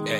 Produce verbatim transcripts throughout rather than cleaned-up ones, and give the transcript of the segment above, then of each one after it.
Hey.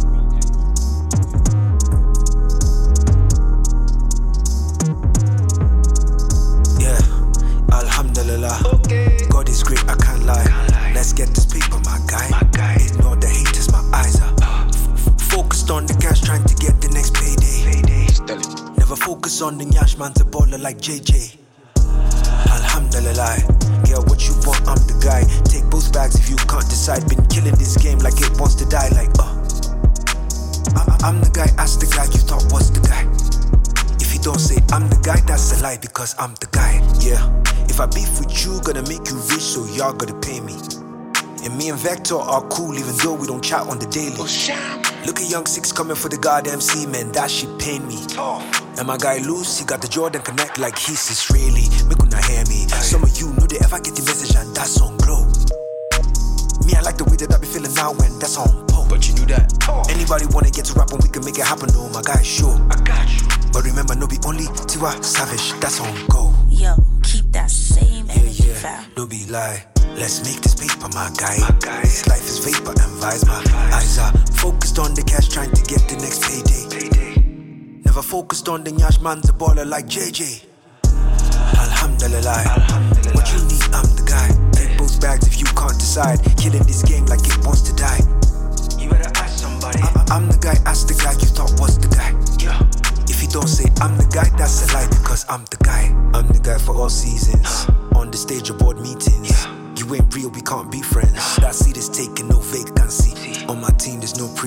Yeah, Alhamdulillah. Okay. God is great, I can't lie. Can't lie. Let's get this paper, my guy. My guy. Ignore the haters, my eyes are uh. F- focused on the cash, trying to get the next payday. Payday. Never focus on the nyash, man's a baller like J J. Alhamdulillah. Girl, what you want, I'm the guy. Take both bags if you can't decide. Been killing this game like it wants to die. Like, uh I- I'm the guy, ask the guy you thought was the guy. If you don't say I'm the guy, that's a lie, because I'm the guy. Yeah, if I beef with you, gonna make you rich, so y'all gotta pay me. And me and Vector are cool, even though we don't chat on the daily. Look at Young Six coming for the goddamn C, man, that shit pain me. And my guy Loose, he got the Jordan Connect like he's Israeli. Make una hear me. Some of you know they ever get the message and that's on glow. Me, I like the way that I be feeling now when that's on pole. But you knew that. Anybody wanna get to rap and we can make it happen, no, my guy, sure. I got you. But remember, no be only Tiwa Savage, that's on go. Yo, keep that same energy, Yeah, yeah, fam. no be lie. Let's make this paper, my guy. My guy. This life is vapor and vibes, my eyes are focused on the cash, trying to get the next payday. Payday. Never focused on the nyash, man's a baller like J J. Alhamdulillah. Alhamdulillah. What you need, I'm the guy. Take both bags if you can't decide. Killing this game like it wants to die. You better ask somebody. I- I'm the guy, ask the guy you thought was the guy. Yeah. If you don't say I'm the guy, that's a lie, because I'm the guy. I'm the guy for all seasons. On the stage or board meetings. Yeah. You ain't real, we can't be